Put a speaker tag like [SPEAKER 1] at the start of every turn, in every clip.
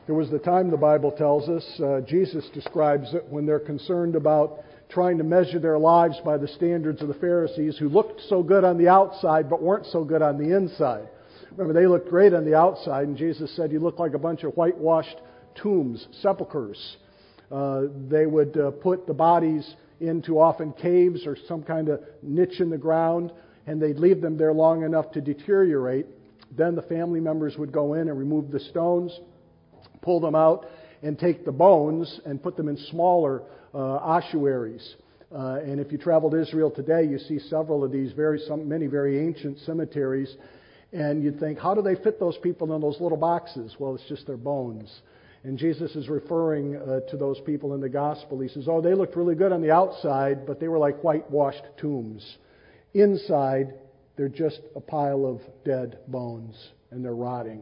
[SPEAKER 1] There was the time, the Bible tells us, Jesus describes it, when they're concerned about trying to measure their lives by the standards of the Pharisees, who looked so good on the outside but weren't so good on the inside. Remember, they looked great on the outside, and Jesus said, you look like a bunch of whitewashed tombs, sepulchers. They would put the bodies into often caves or some kind of niche in the ground, and they'd leave them there long enough to deteriorate. Then the family members would go in and remove the stones, pull them out, and take the bones and put them in smaller ossuaries. And if you travel to Israel today, you see several of these many very ancient cemeteries, and you'd think, how do they fit those people in those little boxes? Well, it's just their bones. And Jesus is referring to those people in the gospel. He says, oh, they looked really good on the outside, but they were like whitewashed tombs. Inside, they're just a pile of dead bones, and they're rotting.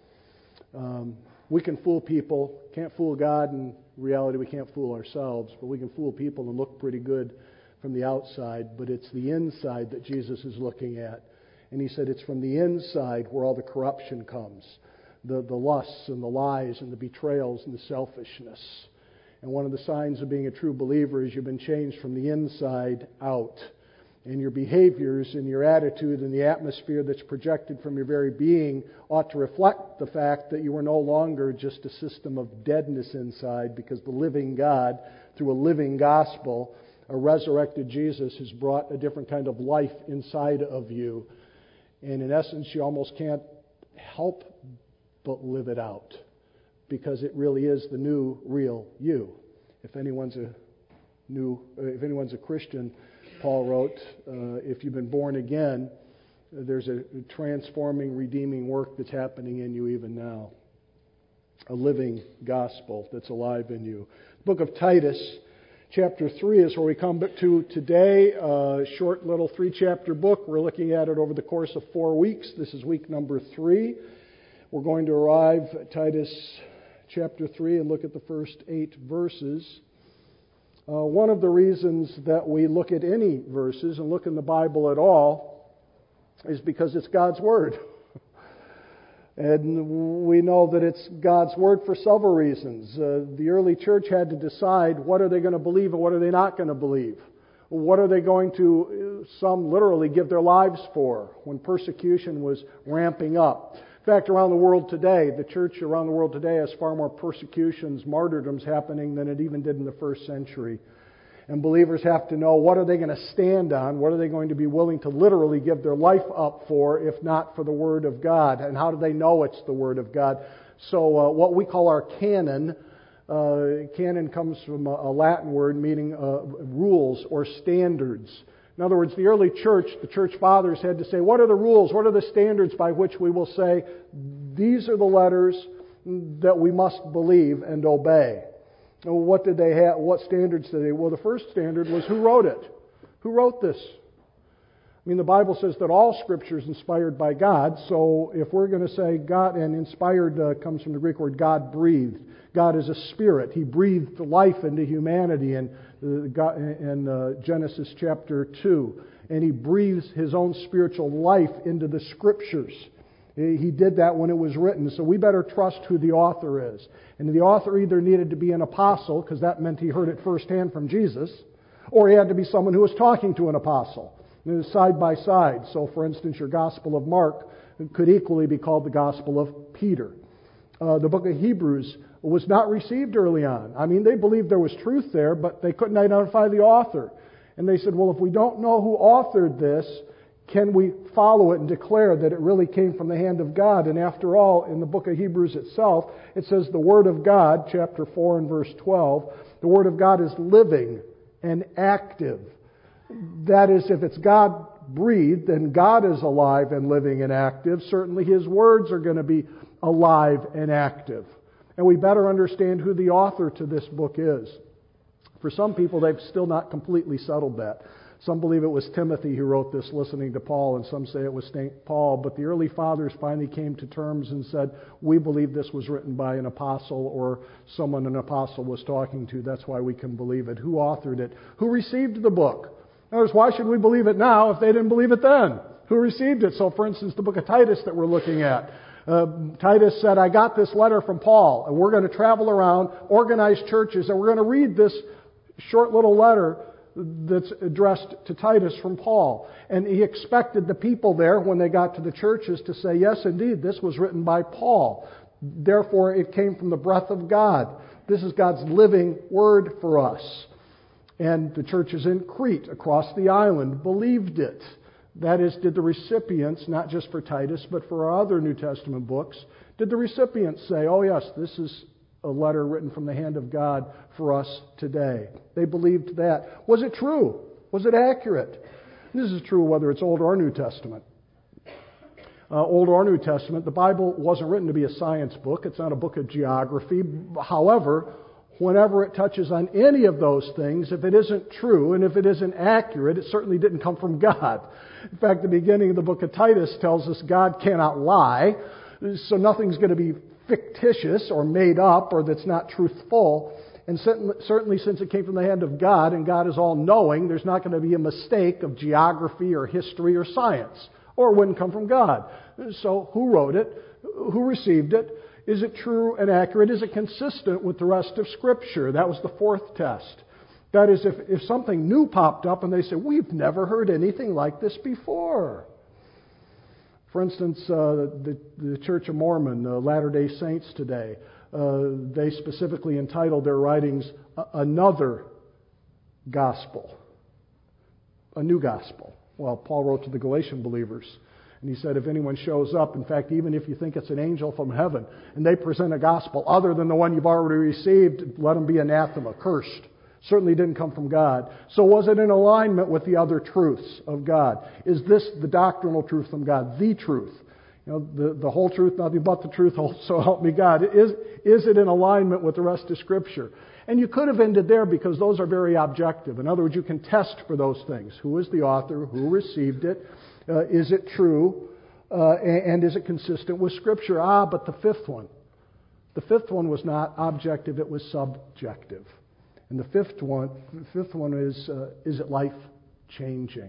[SPEAKER 1] We can fool people. Can't fool God. In reality, we can't fool ourselves. But we can fool people and look pretty good from the outside. But it's the inside that Jesus is looking at. And he said it's from the inside where all the corruption comes. The lusts and the lies and the betrayals and the selfishness. And one of the signs of being a true believer is you've been changed from the inside out. And your behaviors and your attitude and the atmosphere that's projected from your very being ought to reflect the fact that you are no longer just a system of deadness inside, because the living God, through a living gospel, a resurrected Jesus, has brought a different kind of life inside of you. And in essence, you almost can't help but live it out, because it really is the new, real you. If anyone's a Christian, Paul wrote, if you've been born again, there's a transforming, redeeming work that's happening in you even now. A living gospel that's alive in you. The book of Titus, chapter 3 is where we come to today. A short little 3-chapter book. We're looking at it over the course of 4 weeks. This is week number 3. We're going to arrive at Titus chapter 3 and look at the first 8 verses. One of the reasons that we look at any verses and look in the Bible at all is because it's God's Word. And we know that it's God's Word for several reasons. The early church had to decide what are they going to believe and what are they not going to believe. What are they going to, some literally, give their lives for when persecution was ramping up. In fact, around the world today, the church around the world today has far more persecutions, martyrdoms happening than it even did in the first century. And believers have to know, what are they going to stand on? What are they going to be willing to literally give their life up for, if not for the Word of God? And how do they know it's the Word of God? So what we call our canon, canon comes from a Latin word meaning rules or standards. In other words, the early church, the church fathers had to say, what are the rules? What are the standards by which we will say, these are the letters that we must believe and obey? What did they have? What standards did they? Well, the first standard was who wrote it? Who wrote this? I mean, the Bible says that all Scripture is inspired by God. So if we're going to say God, and inspired comes from the Greek word God breathed. God is a spirit. He breathed life into humanity in Genesis chapter 2. And He breathes His own spiritual life into the Scriptures. He did that when it was written. So we better trust who the author is. And the author either needed to be an apostle, because that meant he heard it firsthand from Jesus, or he had to be someone who was talking to an apostle. And it was side by side. So, for instance, your Gospel of Mark could equally be called the Gospel of Peter. The book of Hebrews was not received early on. I mean, they believed there was truth there, but they couldn't identify the author. And they said, well, if we don't know who authored this, can we follow it and declare that it really came from the hand of God? And after all, in the book of Hebrews itself, it says the Word of God, chapter 4 and verse 12, the Word of God is living and active. That is, if it's God breathed, then God is alive and living and active. Certainly His words are going to be alive and active. And we better understand who the author to this book is. For some people, they've still not completely settled that. Some believe it was Timothy who wrote this listening to Paul, and some say it was St. Paul. But the early fathers finally came to terms and said, we believe this was written by an apostle or someone an apostle was talking to. That's why we can believe it. Who authored it? Who received the book? In other words, why should we believe it now if they didn't believe it then? Who received it? So, for instance, the book of Titus that we're looking at. Titus said, I got this letter from Paul, and we're going to travel around, organize churches, and we're going to read this short little letter that's addressed to Titus from Paul. And he expected the people there, when they got to the churches, to say, yes, indeed, this was written by Paul. Therefore, it came from the breath of God. This is God's living word for us. And the churches in Crete, across the island, believed it. That is, did the recipients, not just for Titus, but for our other New Testament books, did the recipients say, oh yes, this is a letter written from the hand of God for us today? They believed that. Was it true? Was it accurate? This is true whether it's Old or New Testament. Old or New Testament, the Bible wasn't written to be a science book. It's not a book of geography. However, whenever it touches on any of those things, if it isn't true and if it isn't accurate, it certainly didn't come from God. In fact, the beginning of the book of Titus tells us God cannot lie, so nothing's going to be fictitious or made up or that's not truthful. And certainly since it came from the hand of God and God is all-knowing, there's not going to be a mistake of geography or history or science, or it wouldn't come from God. So who wrote it? Who received it? Is it true and accurate? Is it consistent with the rest of Scripture? That was the fourth test. That is, if something new popped up and they say, we've never heard anything like this before. For instance, the Church of Mormon, the Latter-day Saints today, they specifically entitled their writings, Another Gospel. A new gospel. Well, Paul wrote to the Galatian believers, and he said, if anyone shows up, in fact, even if you think it's an angel from heaven, and they present a gospel other than the one you've already received, let them be anathema, cursed. Certainly didn't come from God. So was it in alignment with the other truths of God? Is this the doctrinal truth from God? The truth. You know, the whole truth, nothing but the truth, so help me God. Is it in alignment with the rest of Scripture? And you could have ended there because those are very objective. In other words, you can test for those things. Who is the author? Who received it? Is it true? And is it consistent with Scripture? But the fifth one. The fifth one was not objective, it was subjective. And the fifth one is it life-changing?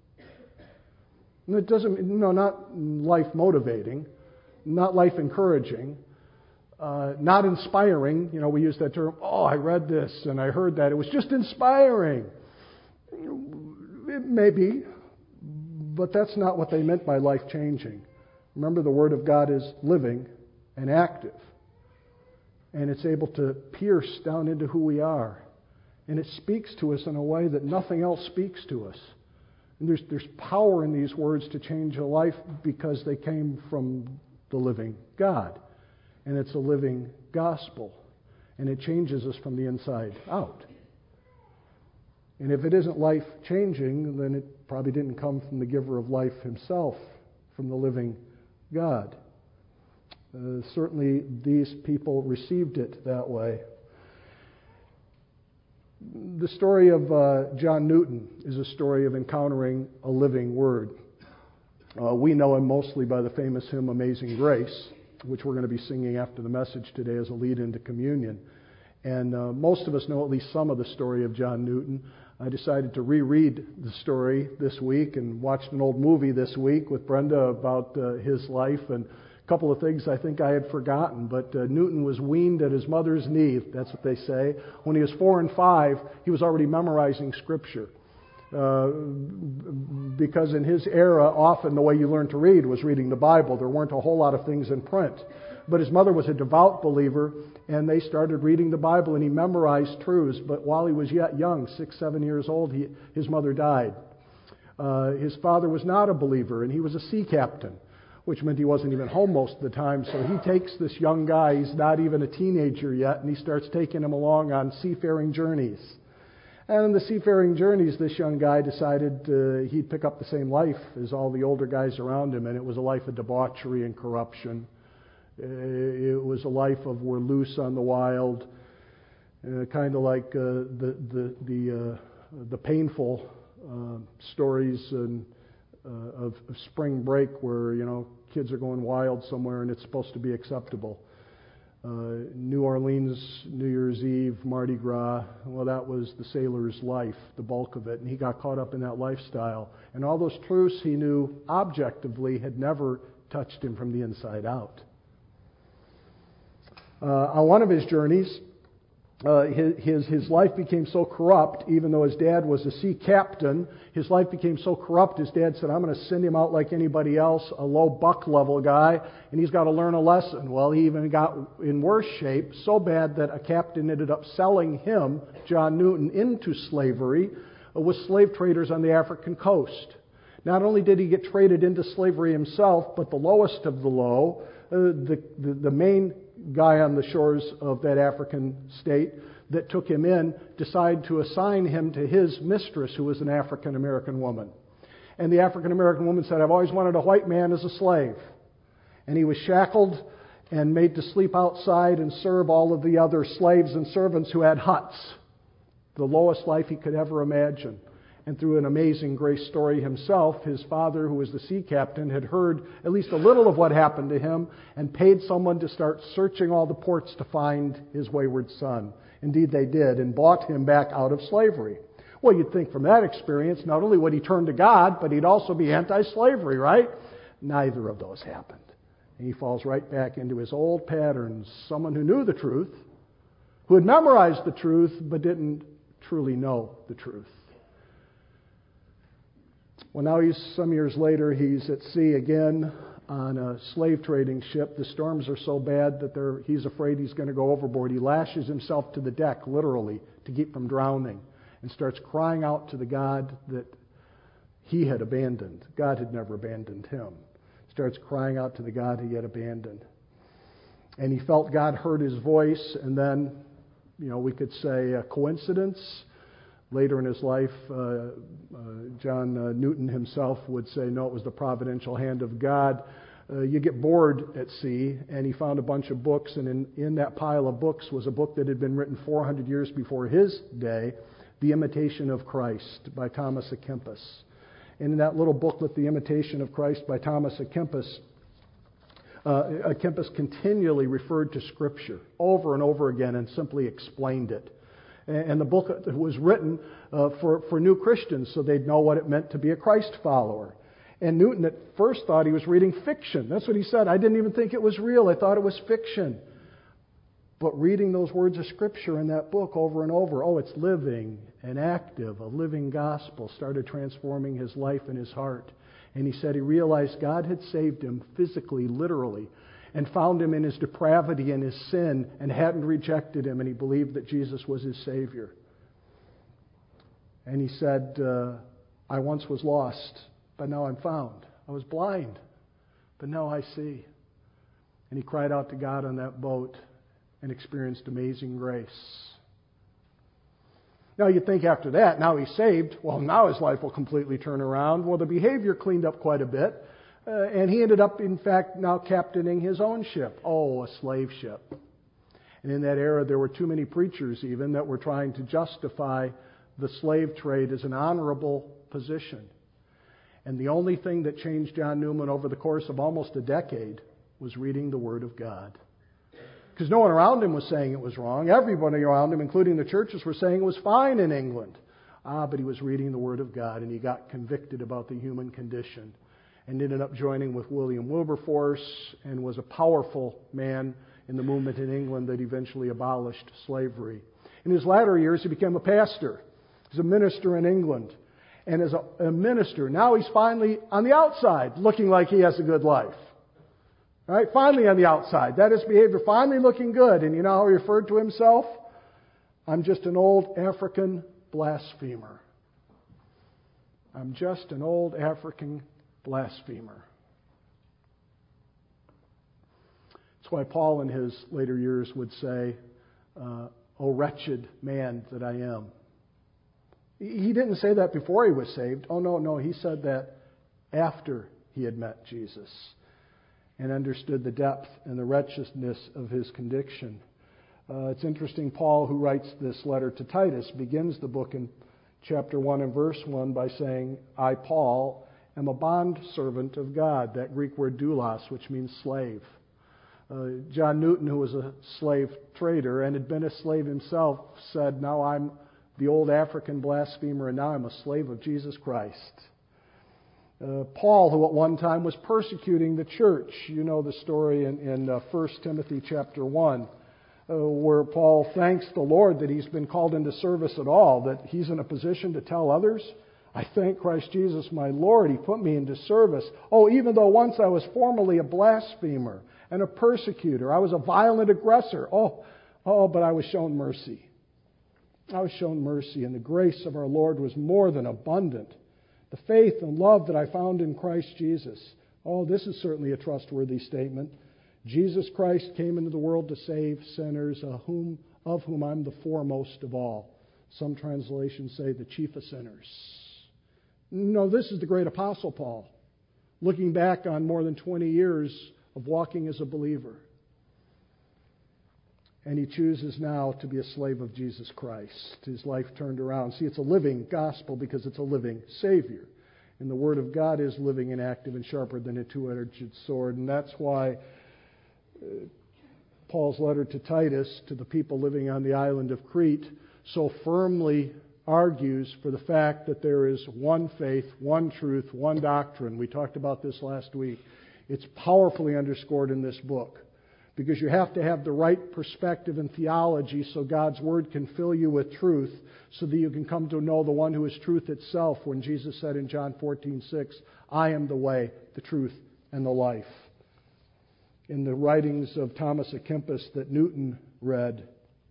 [SPEAKER 1] And it doesn't, not life-motivating, not life-encouraging, not inspiring. We use that term, I read this and I heard that. It was just inspiring. It may be, but that's not what they meant by life-changing. Remember, the Word of God is living and active. And it's able to pierce down into who we are. And it speaks to us in a way that nothing else speaks to us. And there's power in these words to change a life because they came from the living God. And it's a living gospel. And it changes us from the inside out. And if it isn't life-changing, then it probably didn't come from the giver of life himself, from the living God. Certainly these people received it that way. The story of John Newton is a story of encountering a living Word. We know him mostly by the famous hymn Amazing Grace, which we're going to be singing after the message today as a lead into communion. And most of us know at least some of the story of John Newton. I decided to reread the story this week and watched an old movie this week with Brenda about his life, and a couple of things I think I had forgotten. But Newton was weaned at his mother's knee, that's what they say. When he was 4 and 5, he was already memorizing Scripture. Because in his era, often the way you learned to read was reading the Bible. There weren't a whole lot of things in print. But his mother was a devout believer, and they started reading the Bible, and he memorized truths. But while he was yet young, 6, 7 years old, his mother died. His father was not a believer, and he was a sea captain, which meant he wasn't even home most of the time. So he takes this young guy, he's not even a teenager yet, and he starts taking him along on seafaring journeys. And in the seafaring journeys, this young guy decided he'd pick up the same life as all the older guys around him, and it was a life of debauchery and corruption. It was a life of we're loose on the wild, kind of like the painful stories of spring break where kids are going wild somewhere and it's supposed to be acceptable. New Orleans, New Year's Eve, Mardi Gras, well, that was the sailor's life, the bulk of it, and he got caught up in that lifestyle. And all those truths he knew objectively had never touched him from the inside out. On one of his journeys, his life became so corrupt, even though his dad was a sea captain, his life became so corrupt, his dad said, I'm going to send him out like anybody else, a low buck level guy, and he's got to learn a lesson. Well, he even got in worse shape, so bad that a captain ended up selling him, John Newton, into slavery with slave traders on the African coast. Not only did he get traded into slavery himself, but the lowest of the low, the main guy on the shores of that African state that took him in decided to assign him to his mistress, who was an African American woman. And the African American woman said, I've always wanted a white man as a slave. And he was shackled and made to sleep outside and serve all of the other slaves and servants who had huts. The lowest life he could ever imagine. And through an amazing grace story himself, his father, who was the sea captain, had heard at least a little of what happened to him and paid someone to start searching all the ports to find his wayward son. Indeed, they did, and bought him back out of slavery. Well, you'd think from that experience, not only would he turn to God, but he'd also be anti-slavery, right? Neither of those happened. And he falls right back into his old patterns. Someone who knew the truth, who had memorized the truth, but didn't truly know the truth. Well, now some years later, he's at sea again on a slave trading ship. The storms are so bad that he's afraid he's going to go overboard. He lashes himself to the deck, literally, to keep from drowning, and starts crying out to the God that he had abandoned. God had never abandoned him. Starts crying out to the God he had abandoned. And he felt God heard his voice, and then, we could say a coincidence. Later in his life, John Newton himself would say, no, it was the providential hand of God. You get bored at sea, and he found a bunch of books, and in that pile of books was a book that had been written 400 years before his day, The Imitation of Christ by Thomas à Kempis. And in that little booklet, The Imitation of Christ by Thomas à Kempis, Kempis continually referred to Scripture over and over again and simply explained it. And the book was written for new Christians so they'd know what it meant to be a Christ follower. And Newton at first thought he was reading fiction. That's what he said. I didn't even think it was real. I thought it was fiction. But reading those words of Scripture in that book over and over, it's living and active, a living gospel, started transforming his life and his heart. And he said he realized God had saved him physically, literally, and found him in his depravity and his sin and hadn't rejected him, and he believed that Jesus was his Savior. And he said, I once was lost, but now I'm found. I was blind, but now I see. And he cried out to God on that boat and experienced amazing grace. Now you'd think after that, now he's saved, now his life will completely turn around. Well, the behavior cleaned up quite a bit. And he ended up, in fact, now captaining his own ship. A slave ship. And in that era, there were too many preachers even that were trying to justify the slave trade as an honorable position. And the only thing that changed John Newman over the course of almost a decade was reading the Word of God. Because no one around him was saying it was wrong. Everybody around him, including the churches, were saying it was fine in England. But he was reading the Word of God, and he got convicted about the human condition. And ended up joining with William Wilberforce and was a powerful man in the movement in England that eventually abolished slavery. In his latter years, he became a pastor. He's a minister in England. And as a minister, now he's finally on the outside, looking like he has a good life. Right? Finally on the outside. That is behavior, finally looking good. And you know how he referred to himself? I'm just an old African blasphemer. I'm just an old African blasphemer. That's why Paul in his later years would say, O wretched man that I am. He didn't say that before he was saved. Oh, no, he said that after he had met Jesus and understood the depth and the wretchedness of his condition. It's interesting, Paul, who writes this letter to Titus, begins the book in chapter 1 and verse 1 by saying, I, Paul, am a bondservant of God. That Greek word doulos, which means slave. John Newton, who was a slave trader and had been a slave himself, said, now I'm the old African blasphemer and now I'm a slave of Jesus Christ. Paul, who at one time was persecuting the church. You know the story in 1 Timothy chapter 1, where Paul thanks the Lord that he's been called into service at all, that he's in a position to tell others, I thank Christ Jesus my Lord, He put me into service. Oh, even though once I was formerly a blasphemer and a persecutor, I was a violent aggressor. Oh, but I was shown mercy. I was shown mercy, and the grace of our Lord was more than abundant. The faith and love that I found in Christ Jesus. Oh, this is certainly a trustworthy statement. Jesus Christ came into the world to save sinners, of whom I'm the foremost of all. Some translations say the chief of sinners. No, this is the great Apostle Paul, looking back on more than 20 years of walking as a believer. And he chooses now to be a slave of Jesus Christ. His life turned around. See, it's a living gospel because it's a living Savior. And the Word of God is living and active and sharper than a two-edged sword. And that's why Paul's letter to Titus, to the people living on the island of Crete, so firmly argues for the fact that there is one faith, one truth, one doctrine. We talked about this last week. It's powerfully underscored in this book. Because you have to have the right perspective and theology so God's Word can fill you with truth so that you can come to know the one who is truth itself when Jesus said in John 14:6, I am the way, the truth, and the life. In the writings of Thomas à Kempis that Newton read,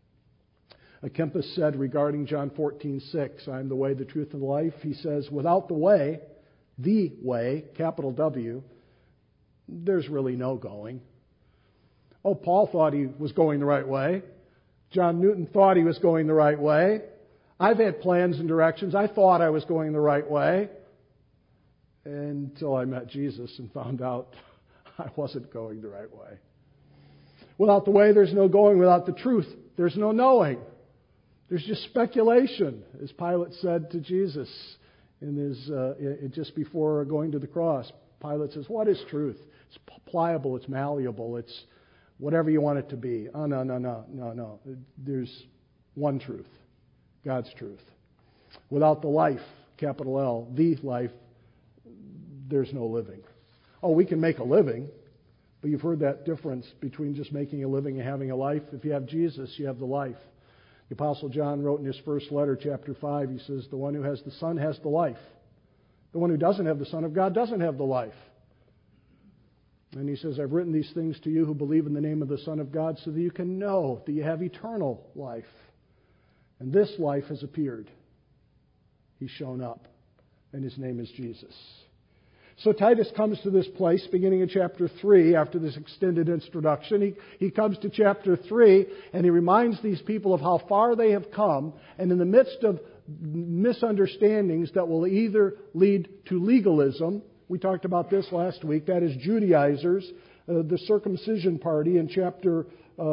[SPEAKER 1] à Kempis said regarding John 14:6, I am the way, the truth, and the life, he says, without the way, capital W, there's really no going. Oh, Paul thought he was going the right way. John Newton thought he was going the right way. I've had plans and directions. I thought I was going the right way until I met Jesus and found out I wasn't going the right way. Without the way, there's no going. Without the truth, there's no knowing. There's just speculation, as Pilate said to Jesus in his just before going to the cross. Pilate says, what is truth? It's pliable, it's malleable, it's whatever you want it to be. Oh, no. There's one truth, God's truth. Without the life, capital L, the life, there's no living. Oh, we can make a living, but you've heard that difference between just making a living and having a life. If you have Jesus, you have the life. The Apostle John wrote in his first letter, chapter 5, he says, the one who has the Son has the life. The one who doesn't have the Son of God doesn't have the life. And he says, I've written these things to you who believe in the name of the Son of God so that you can know that you have eternal life. And this life has appeared. He's shown up. And his name is Jesus. So Titus comes to this place beginning in chapter 3 after this extended introduction. He comes to chapter 3 and he reminds these people of how far they have come. And in the midst of misunderstandings that will either lead to legalism, we talked about this last week. That is Judaizers, the circumcision party in chapter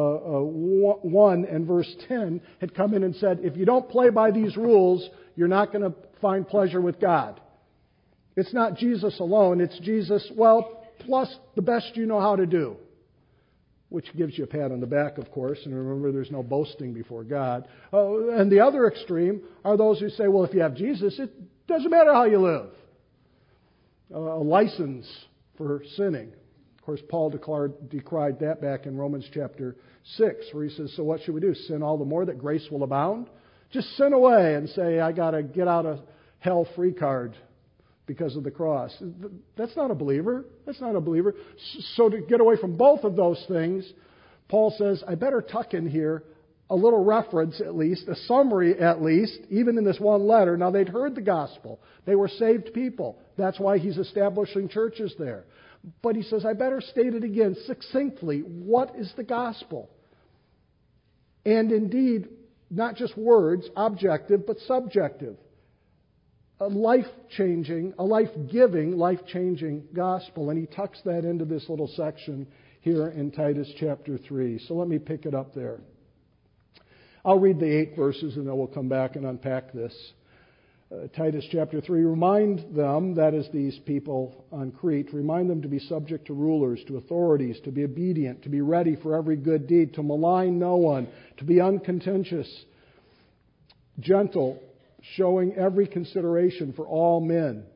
[SPEAKER 1] 1 and verse 10 had come in and said, if you don't play by these rules, you're not going to find pleasure with God. It's not Jesus alone. It's Jesus, plus the best you know how to do. Which gives you a pat on the back, of course. And remember, there's no boasting before God. And the other extreme are those who say, well, if you have Jesus, it doesn't matter how you live. A license for sinning. Of course, Paul decried that back in Romans chapter 6, where he says, so what should we do? Sin all the more that grace will abound? Just sin away and say, I got a get out of hell free card because of the cross. That's not a believer. That's not a believer. So to get away from both of those things, Paul says, I better tuck in here a little reference at least, a summary at least, even in this one letter. Now, they'd heard the gospel. They were saved people. That's why he's establishing churches there. But he says, I better state it again succinctly. What is the gospel? And indeed, not just words, objective, but subjective. A life-changing, a life-giving, life-changing gospel. And he tucks that into this little section here in Titus chapter 3. So let me pick it up there. I'll read the 8 verses and then we'll come back and unpack this. Titus chapter 3, remind them, that is these people on Crete, remind them to be subject to rulers, to authorities, to be obedient, to be ready for every good deed, to malign no one, to be uncontentious, gentle, showing every consideration for all men.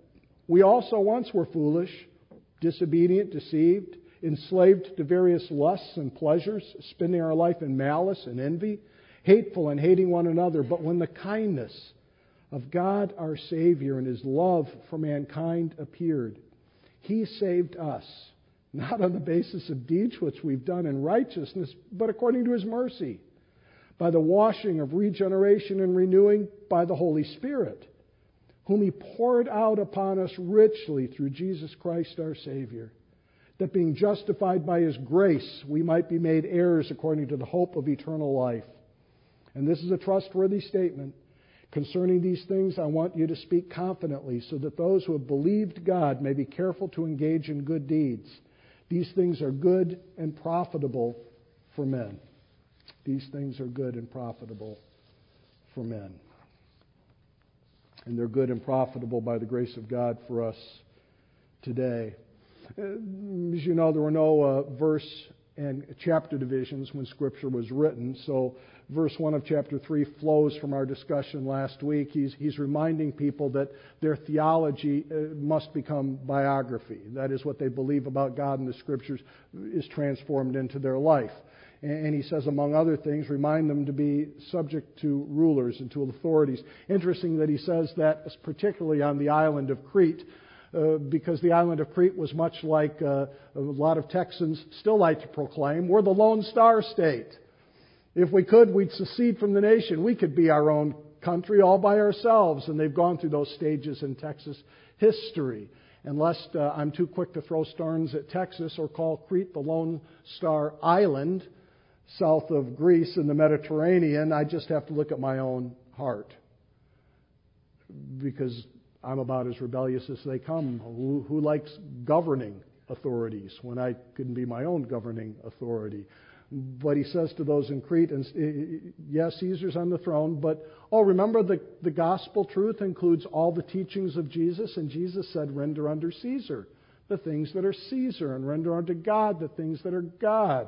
[SPEAKER 1] We also once were foolish, disobedient, deceived, enslaved to various lusts and pleasures, spending our life in malice and envy, hateful and hating one another. But when the kindness of God our Savior and His love for mankind appeared, He saved us, not on the basis of deeds which we've done in righteousness, but according to His mercy, by the washing of regeneration and renewing by the Holy Spirit, whom He poured out upon us richly through Jesus Christ our Savior, that being justified by His grace, we might be made heirs according to the hope of eternal life. And this is a trustworthy statement. Concerning these things, I want you to speak confidently, so that those who have believed God may be careful to engage in good deeds. These things are good and profitable for men. These things are good and profitable for men. And they're good and profitable by the grace of God for us today. As you know, there were no verse and chapter divisions when Scripture was written. So verse 1 of chapter 3 flows from our discussion last week. He's reminding people that their theology must become biography. That is, what they believe about God in the Scriptures is transformed into their life. And he says, among other things, remind them to be subject to rulers and to authorities. Interesting that he says that particularly on the island of Crete, because the island of Crete was much like a lot of Texans still like to proclaim, we're the Lone Star State. If we could, we'd secede from the nation. We could be our own country all by ourselves. And they've gone through those stages in Texas history. And lest I'm too quick to throw stones at Texas or call Crete the Lone Star Island south of Greece in the Mediterranean, I just have to look at my own heart. Because I'm about as rebellious as they come. Who likes governing authorities when I couldn't be my own governing authority? But he says to those in Crete, and yes, Caesar's on the throne, but remember the gospel truth includes all the teachings of Jesus, and Jesus said, render unto Caesar the things that are Caesar, and render unto God the things that are God.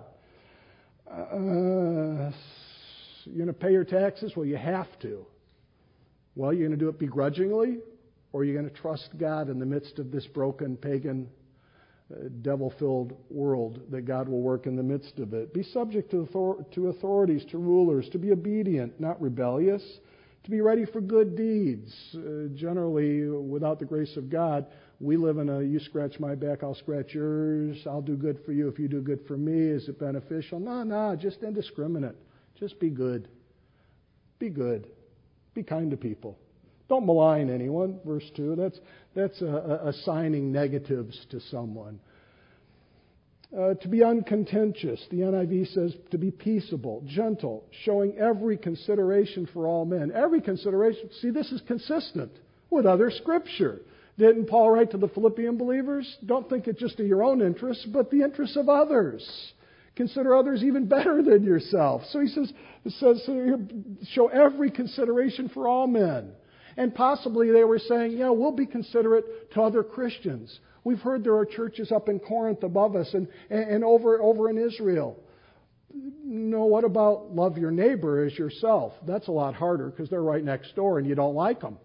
[SPEAKER 1] You're going to pay your taxes? Well, you have to. Well, you're going to do it begrudgingly, or you're going to trust God in the midst of this broken, pagan, devil-filled world, that God will work in the midst of it. Be subject to authorities, to rulers, to be obedient, not rebellious, to be ready for good deeds. Generally, without the grace of God, we live in a you scratch my back, I'll scratch yours, I'll do good for you if you do good for me. Is it beneficial? No, just indiscriminate. Just be good. Be good. Be kind to people. Don't malign anyone, verse 2. That's assigning negatives to someone. To be uncontentious, the NIV says to be peaceable, gentle, showing every consideration for all men. Every consideration. See, this is consistent with other Scripture. Didn't Paul write to the Philippian believers? Don't think it's just of your own interests, but the interests of others. Consider others even better than yourself. So he says show every consideration for all men. And possibly they were saying, we'll be considerate to other Christians. We've heard there are churches up in Corinth above us and over in Israel. No, what about love your neighbor as yourself? That's a lot harder because they're right next door and you don't like them.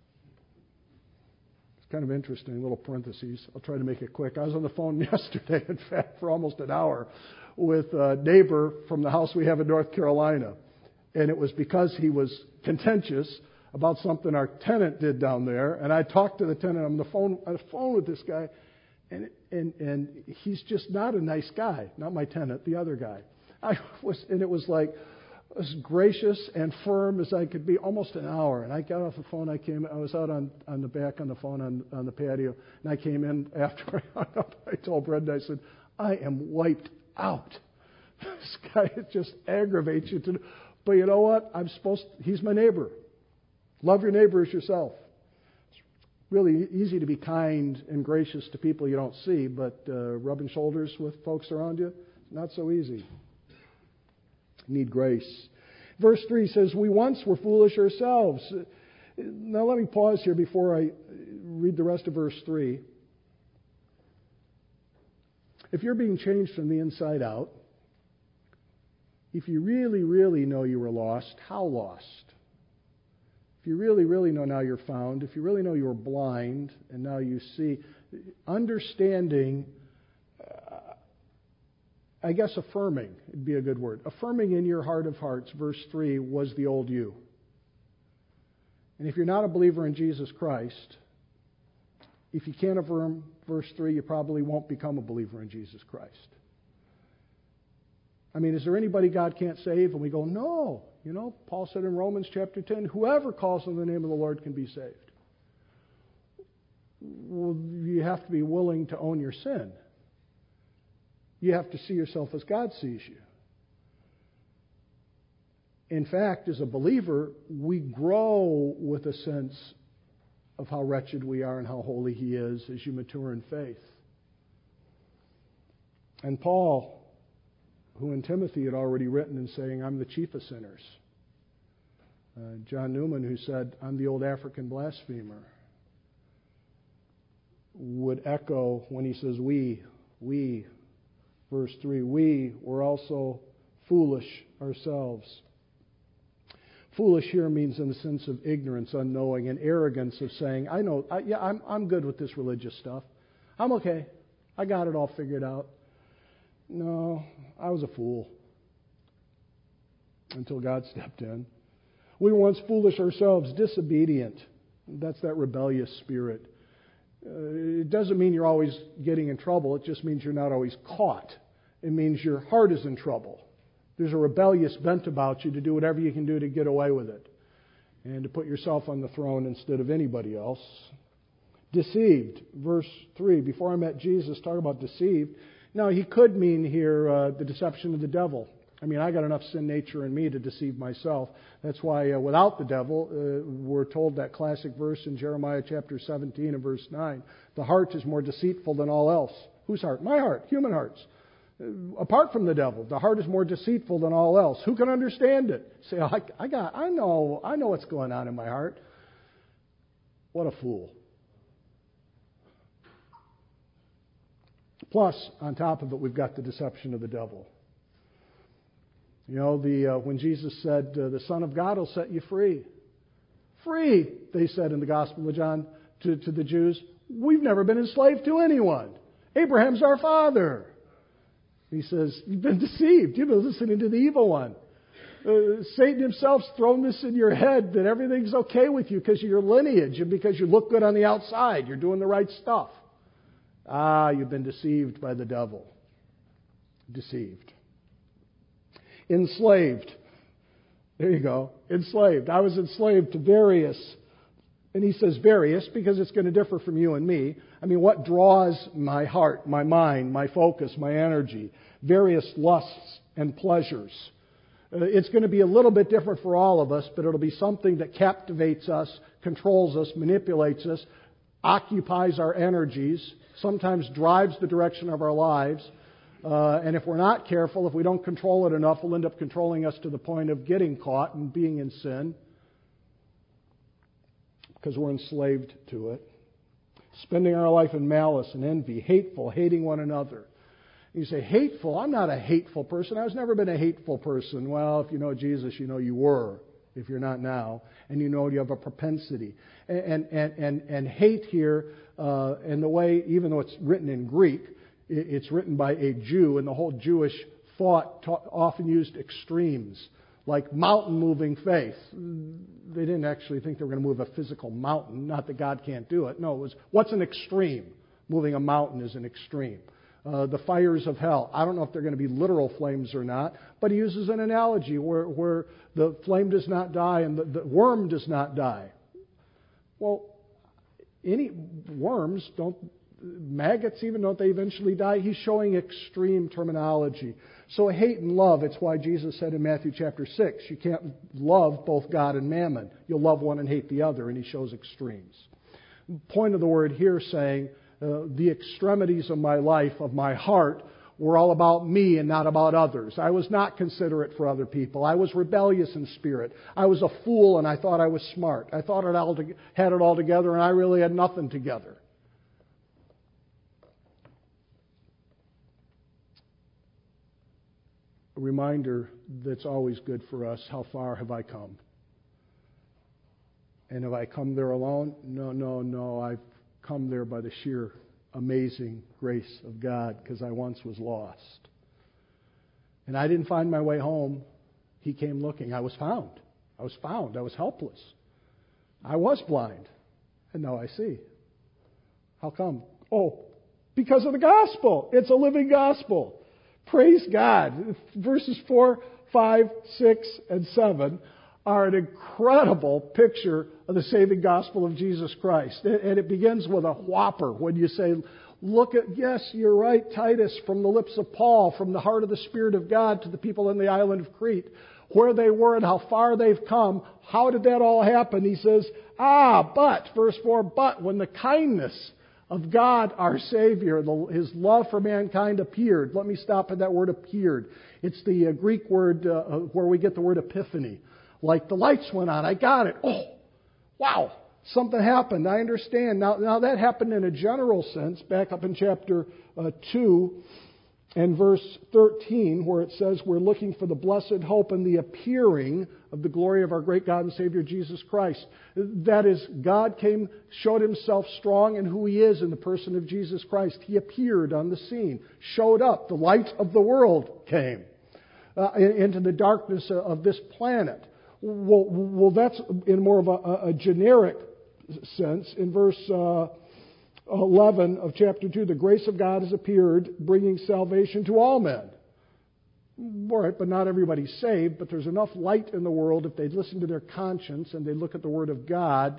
[SPEAKER 1] It's kind of interesting, little parentheses. I'll try to make it quick. I was on the phone yesterday, in fact, for almost an hour with a neighbor from the house we have in North Carolina. And it was because he was contentious about something our tenant did down there, and I talked to the tenant on the phone with this guy, and he's just not a nice guy. Not my tenant, the other guy. And it was like as gracious and firm as I could be, almost an hour. And I got off the phone. I was out on the back on the phone on the patio, and I came in after I hung up. I told Brenda, I said, I am wiped out. This guy just aggravates you. But you know what? He's my neighbor. Love your neighbor as yourself. It's really easy to be kind and gracious to people you don't see, but rubbing shoulders with folks around you, not so easy. You need grace. Verse 3 says, we once were foolish ourselves. Now let me pause here before I read the rest of verse 3. If you're being changed from the inside out, if you really, really know you were lost, how lost? if you really, really know now you're found, if you really know you were blind and now you see, understanding, I guess affirming would be a good word. Affirming in your heart of hearts, verse 3, was the old you. And if you're not a believer in Jesus Christ, if you can't affirm verse 3, you probably won't become a believer in Jesus Christ. I mean, is there anybody God can't save? And we go, no. You know, Paul said in Romans chapter 10, whoever calls on the name of the Lord can be saved. Well, you have to be willing to own your sin. You have to see yourself as God sees you. In fact, as a believer, we grow with a sense of how wretched we are and how holy He is as you mature in faith. And Paul, who in Timothy had already written and saying, I'm the chief of sinners. John Newman, who said, I'm the old African blasphemer, would echo when he says, we, verse 3, we were also foolish ourselves. Foolish here means in the sense of ignorance, unknowing, and arrogance of saying, I'm good with this religious stuff. I'm okay. I got it all figured out. No, I was a fool until God stepped in. We were once foolish ourselves, disobedient. That's that rebellious spirit. It doesn't mean you're always getting in trouble. It just means you're not always caught. It means your heart is in trouble. There's a rebellious bent about you to do whatever you can do to get away with it and to put yourself on the throne instead of anybody else. Deceived, verse 3. Before I met Jesus, talk about deceived. Now, he could mean here the deception of the devil. I mean, I got enough sin nature in me to deceive myself. That's why without the devil, we're told that classic verse in Jeremiah chapter 17 and verse 9. The heart is more deceitful than all else. Whose heart? My heart, human hearts. Apart from the devil, the heart is more deceitful than all else. Who can understand it? Say, I know what's going on in my heart. What a fool. Plus, on top of it, we've got the deception of the devil. You know, when Jesus said, the Son of God will set you free. Free, they said in the Gospel of John to the Jews. We've never been enslaved to anyone. Abraham's our father. He says, you've been deceived. You've been listening to the evil one. Satan himself's thrown this in your head that everything's okay with you because of your lineage and because you look good on the outside. You're doing the right stuff. You've been deceived by the devil. Deceived. Enslaved. There you go. Enslaved. I was enslaved to various. And he says various because it's going to differ from you and me. I mean, what draws my heart, my mind, my focus, my energy? Various lusts and pleasures. It's going to be a little bit different for all of us, but it'll be something that captivates us, controls us, manipulates us, occupies our energies, sometimes drives the direction of our lives. And if we're not careful, if we don't control it enough, we'll end up controlling us to the point of getting caught and being in sin because we're enslaved to it. Spending our life in malice and envy, hateful, hating one another. You say, hateful? I'm not a hateful person. I've never been a hateful person. Well, if you know Jesus, you know you were, if you're not now. And you know you have a propensity. And hate here, and the way, even though it's written in Greek, it's written by a Jew, and the whole Jewish thought often used extremes, like mountain-moving faith. They didn't actually think they were going to move a physical mountain, not that God can't do it. No, it was, what's an extreme? Moving a mountain is an extreme. The fires of hell. I don't know if they're going to be literal flames or not, but he uses an analogy where the flame does not die and the worm does not die. Well, any worms don't, maggots even, don't they eventually die? He's showing extreme terminology. So hate and love, it's why Jesus said in Matthew chapter 6, you can't love both God and mammon. You'll love one and hate the other, and he shows extremes. Point of the word here saying, the extremities of my life, of my heart, were all about me and not about others. I was not considerate for other people. I was rebellious in spirit. I was a fool and I thought I was smart. I thought I had it all together and I really had nothing together. A reminder that's always good for us, how far have I come? And have I come there alone? No. I've come there by the sheer amazing grace of God, because I once was lost. And I didn't find my way home. He came looking. I was found. I was helpless. I was blind. And now I see. How come? Oh, because of the gospel. It's a living gospel. Praise God. Verses 4, 5, 6, and 7 are an incredible picture of the saving gospel of Jesus Christ. And it begins with a whopper when you say, look at, yes, you're right, Titus, from the lips of Paul, from the heart of the Spirit of God to the people in the island of Crete, where they were and how far they've come. How did that all happen? He says, but, verse 4, but when the kindness of God our Savior, His love for mankind appeared. Let me stop at that word appeared. It's the Greek word where we get the word epiphany. Like the lights went on. I got it. Oh, wow. Something happened. I understand. Now that happened in a general sense, back up in chapter 2 and verse 13, where it says we're looking for the blessed hope and the appearing of the glory of our great God and Savior Jesus Christ. That is, God came, showed Himself strong in who He is in the person of Jesus Christ. He appeared on the scene, showed up. The light of the world came into the darkness of this planet. Well, that's in more of a generic sense. In verse 11 of chapter 2, the grace of God has appeared, bringing salvation to all men. All right, but not everybody's saved, but there's enough light in the world if they listen to their conscience and they look at the Word of God,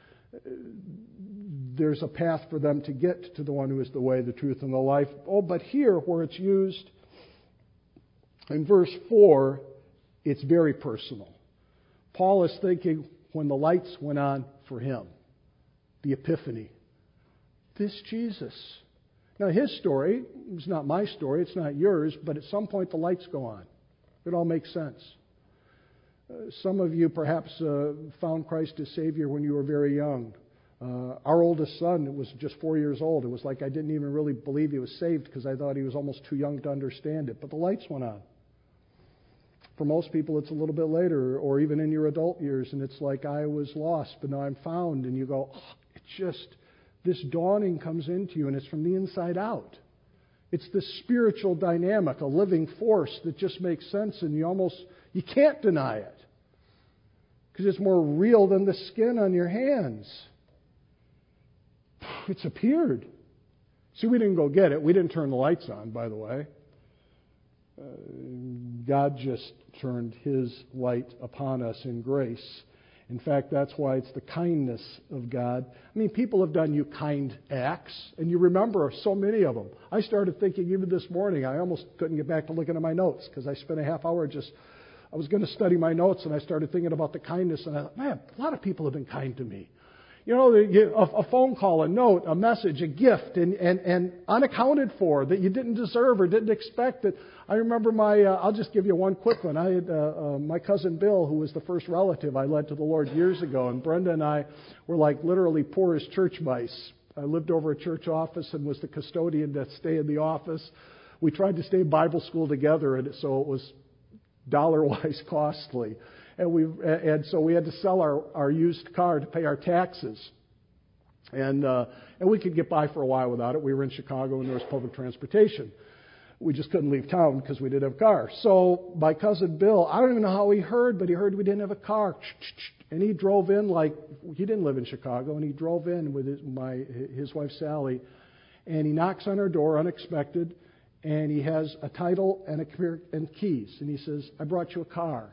[SPEAKER 1] there's a path for them to get to the one who is the way, the truth, and the life. Oh, but here, where it's used in verse 4, it's very personal. Paul is thinking when the lights went on for him, the epiphany. This Jesus. Now his story is not my story, it's not yours, but at some point the lights go on. It all makes sense. Some of you perhaps found Christ as Savior when you were very young. Our oldest son was just 4 years old. It was like I didn't even really believe he was saved because I thought he was almost too young to understand it. But the lights went on. For most people, it's a little bit later, or even in your adult years, and it's like I was lost, but now I'm found. And you go, it's just, this dawning comes into you, and it's from the inside out. It's this spiritual dynamic, a living force that just makes sense, and you can't deny it. Because it's more real than the skin on your hands. It's appeared. See, we didn't go get it. We didn't turn the lights on, by the way. God just turned His light upon us in grace. In fact, that's why it's the kindness of God. I mean, people have done you kind acts, and you remember so many of them. I started thinking even this morning, I almost couldn't get back to looking at my notes because I spent a half hour I was going to study my notes, and I started thinking about the kindness, and I thought, man, a lot of people have been kind to me. You know, a phone call, a note, a message, a gift, and unaccounted for that you didn't deserve or didn't expect. It. I remember I'll just give you one quick one. I had my cousin Bill, who was the first relative I led to the Lord years ago, and Brenda and I were like literally poor as church mice. I lived over a church office and was the custodian to stay in the office. We tried to stay in Bible school together, and so it was dollar-wise costly. And so we had to sell our used car to pay our taxes. And we could get by for a while without it. We were in Chicago and there was public transportation. We just couldn't leave town because we didn't have a car. So my cousin Bill, I don't even know how he heard, but he heard we didn't have a car. And he drove in he didn't live in Chicago, and he drove in with his wife Sally. And he knocks on our door unexpected, and he has a title and keys. And he says, I brought you a car.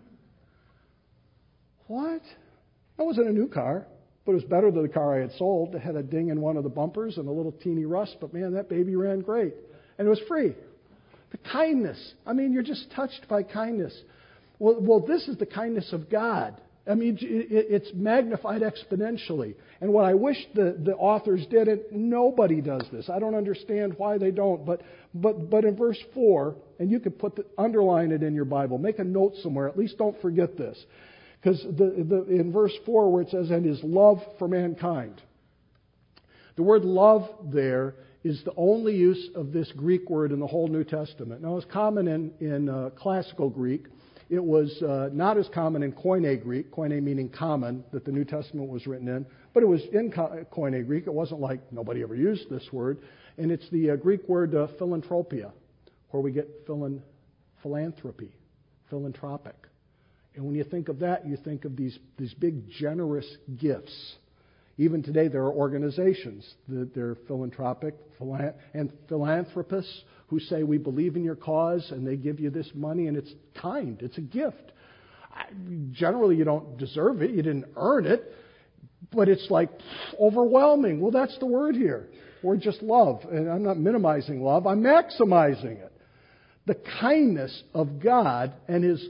[SPEAKER 1] What? That wasn't a new car, but it was better than the car I had sold. It had a ding in one of the bumpers and a little teeny rust, but man, that baby ran great. And it was free. The kindness. I mean, you're just touched by kindness. Well, this is the kindness of God. I mean, it's magnified exponentially. And what I wish the authors did, and nobody does this. I don't understand why they don't. But in verse 4, and you could underline it in your Bible, make a note somewhere. At least don't forget this. Because in verse 4 where it says, and His love for mankind. The word love there is the only use of this Greek word in the whole New Testament. Now it's common in classical Greek. It was not as common in Koine Greek, Koine meaning common, that the New Testament was written in, but it was in Koine Greek. It wasn't like nobody ever used this word. And it's the Greek word philanthropia, where we get philanthropy, philanthropic. And when you think of that, you think of these big generous gifts. Even today, there are organizations that they're philanthropic and philanthropists who say, we believe in your cause, and they give you this money, and it's kind. It's a gift. Generally, you don't deserve it. You didn't earn it. But it's like overwhelming. Well, that's the word here. Or just love. And I'm not minimizing love. I'm maximizing it. The kindness of God and His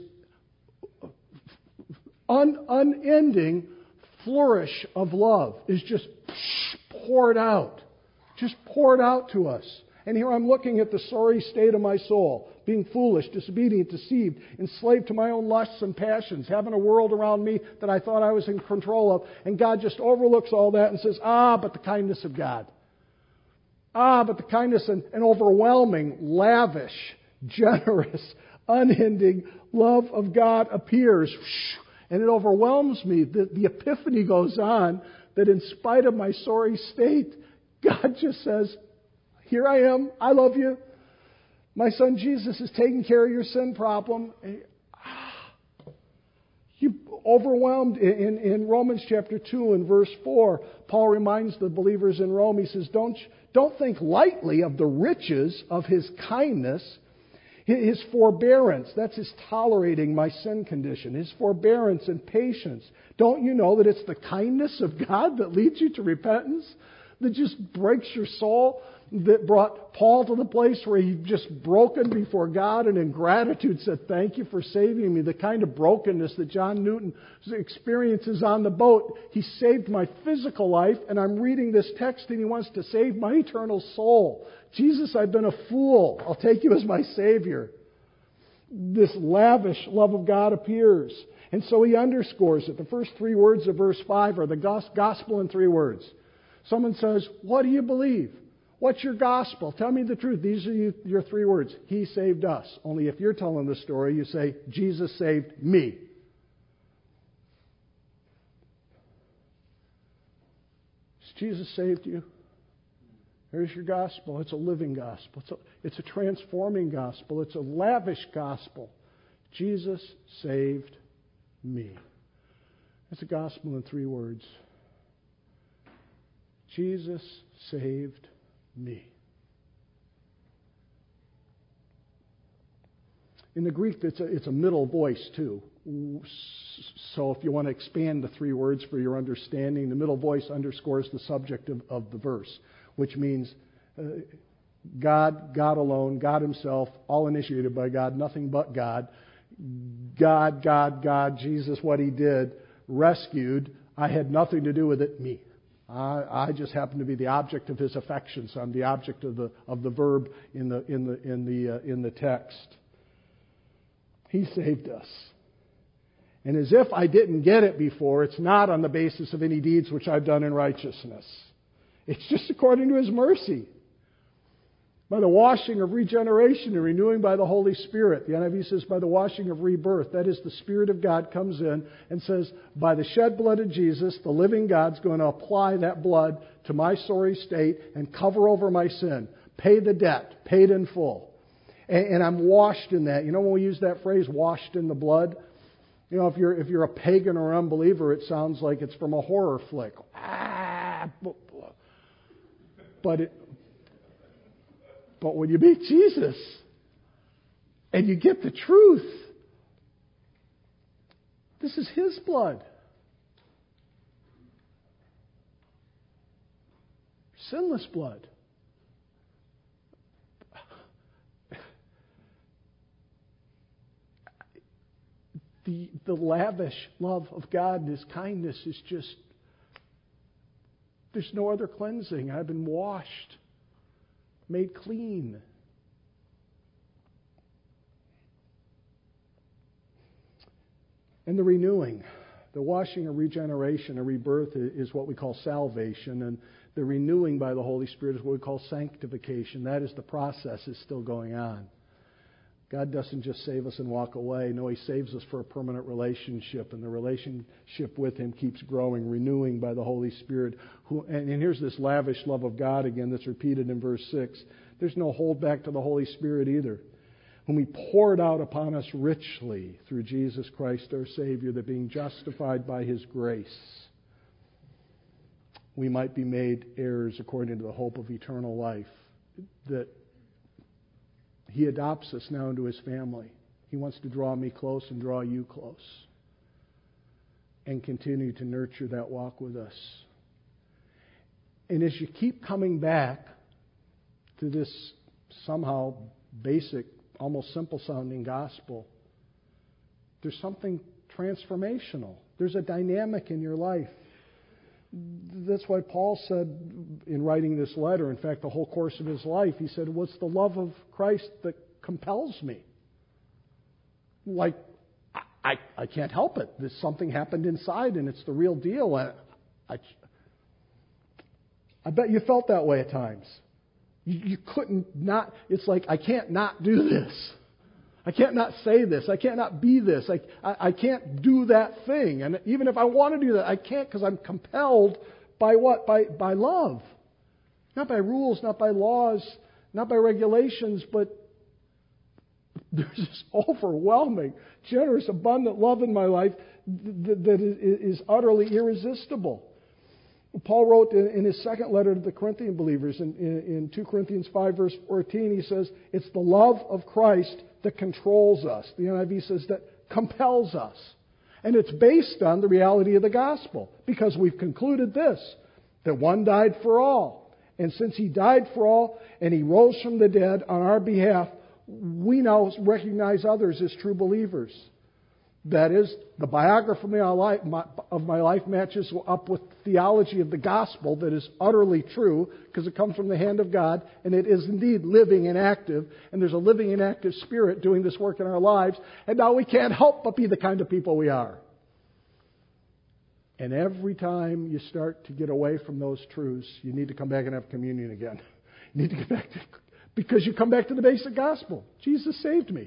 [SPEAKER 1] unending flourish of love is just poured out. Just poured out to us. And here I'm looking at the sorry state of my soul, being foolish, disobedient, deceived, enslaved to my own lusts and passions, having a world around me that I thought I was in control of. And God just overlooks all that and says, but the kindness of God. But the kindness and overwhelming, lavish, generous, unending love of God appears. And it overwhelms me. The epiphany goes on that in spite of my sorry state, God just says, here I am. I love you. My son Jesus is taking care of your sin problem. You overwhelmed. In Romans chapter 2 and verse 4, Paul reminds the believers in Rome, he says, don't think lightly of the riches of His kindness, His forbearance. That's His tolerating my sin condition. His forbearance and patience. Don't you know that it's the kindness of God that leads you to repentance? That just breaks your soul? That brought Paul to the place where he just broken before God and in gratitude said, thank you for saving me. The kind of brokenness that John Newton experiences on the boat. He saved my physical life, and I'm reading this text and he wants to save my eternal soul. Jesus, I've been a fool. I'll take you as my Savior. This lavish love of God appears. And so he underscores it. The first three words of verse 5 are the gospel in 3 words. Someone says, what do you believe? What's your gospel? Tell me the truth. These are your 3 words. He saved us. Only if you're telling the story, you say, Jesus saved me. Has Jesus saved you? Here's your gospel. It's a living gospel. It's a transforming gospel. It's a lavish gospel. Jesus saved me. It's a gospel in 3 words. Jesus saved me. In the Greek, it's a middle voice too. So if you want to expand the 3 words for your understanding, the middle voice underscores the subject of the verse, which means God, God alone, God Himself, all initiated by God, nothing but God. God, God, God, Jesus, what He did, rescued. I had nothing to do with it, me. I just happen to be the object of His affection, so I'm the object of the verb in the text. He saved us. And as if I didn't get it before, it's not on the basis of any deeds which I've done in righteousness. It's just according to His mercy. By the washing of regeneration and renewing by the Holy Spirit. The NIV says by the washing of rebirth. That is, the Spirit of God comes in and says, by the shed blood of Jesus, the living God's going to apply that blood to my sorry state and cover over my sin. Pay the debt, paid in full. And I'm washed in that. You know when we use that phrase, washed in the blood? You know, if you're a pagan or unbeliever, it sounds like it's from a horror flick. But when you meet Jesus and you get the truth, this is His blood. Sinless blood. The lavish love of God and His kindness is just, there's no other cleansing. I've been washed, made clean. And the renewing, the washing of regeneration or rebirth is what we call salvation, and the renewing by the Holy Spirit is what we call sanctification. That is the process is still going on. God doesn't just save us and walk away. No, He saves us for a permanent relationship, and the relationship with Him keeps growing, renewing by the Holy Spirit. And here's this lavish love of God again that's repeated in verse 6. There's no holdback to the Holy Spirit either, whom He poured out upon us richly through Jesus Christ our Savior, that being justified by His grace, we might be made heirs according to the hope of eternal life. That He adopts us now into His family. He wants to draw me close and draw you close, and continue to nurture that walk with us. And as you keep coming back to this somehow basic, almost simple sounding gospel, there's something transformational. There's a dynamic in your life. That's why Paul said in writing this letter, in fact, the whole course of his life, he said, "What's the love of Christ that compels me?" Like, I can't help it. There's something happened inside, and it's the real deal. I bet you felt that way at times. You couldn't not. It's like, I can't not do this. I can't not say this. I can't not be this. I can't do that thing. And even if I want to do that, I can't, because I'm compelled by what? By love. Not by rules, not by laws, not by regulations, but there's this overwhelming, generous, abundant love in my life that is utterly irresistible. Paul wrote in his second letter to the Corinthian believers in 2 Corinthians 5 verse 14, he says, it's the love of Christ that controls us. The NIV says that compels us. And it's based on the reality of the gospel, because we've concluded this, that one died for all. And since He died for all and He rose from the dead on our behalf, we now recognize others as true believers. That is, the biography of my life matches up with theology of the gospel that is utterly true, because it comes from the hand of God, and it is indeed living and active, and there's a living and active Spirit doing this work in our lives, and now we can't help but be the kind of people we are. And every time you start to get away from those truths, you need to come back and have communion again. You need to get back to, because you come back to the basic gospel. Jesus saved me.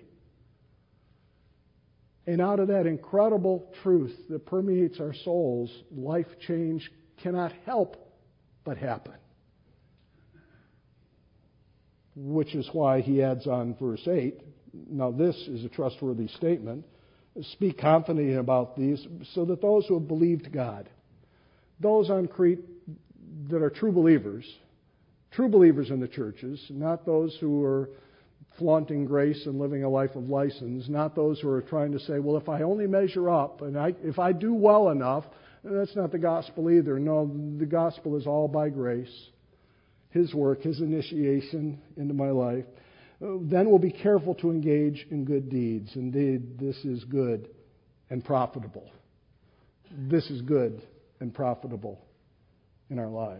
[SPEAKER 1] And out of that incredible truth that permeates our souls, life change cannot help but happen. Which is why he adds on verse 8, now this is a trustworthy statement, speak confidently about these, so that those who have believed God, those on Crete that are true believers in the churches, not those who are flaunting grace and living a life of license, not those who are trying to say, well, if I only measure up and if I do well enough, that's not the gospel either. No, the gospel is all by grace. His work, His initiation into my life. Then we'll be careful to engage in good deeds. Indeed, this is good and profitable. This is good and profitable in our lives.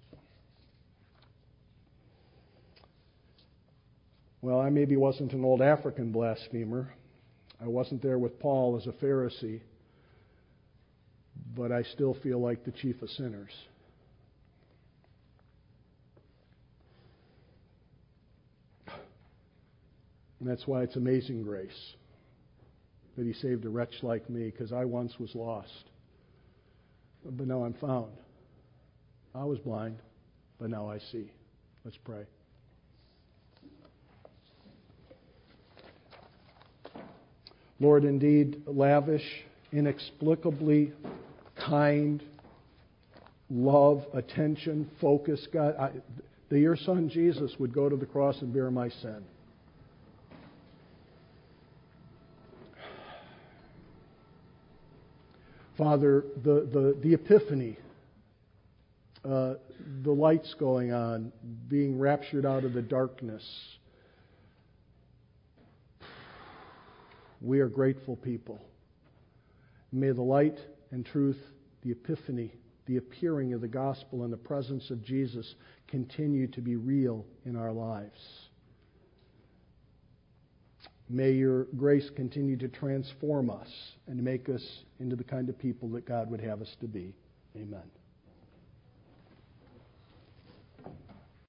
[SPEAKER 1] Well, I maybe wasn't an old African blasphemer. I wasn't there with Paul as a Pharisee. But I still feel like the chief of sinners. And that's why it's amazing grace that He saved a wretch like me, because I once was lost. But now I'm found. I was blind, but now I see. Let's pray. Lord, indeed, lavish, inexplicably kind, love, attention, focus, God, that your Son Jesus would go to the cross and bear my sin. Father, the epiphany, the lights going on, being raptured out of the darkness. We are grateful people. May the light and truth, the epiphany, the appearing of the gospel and the presence of Jesus continue to be real in our lives. May your grace continue to transform us and make us into the kind of people that God would have us to be. Amen.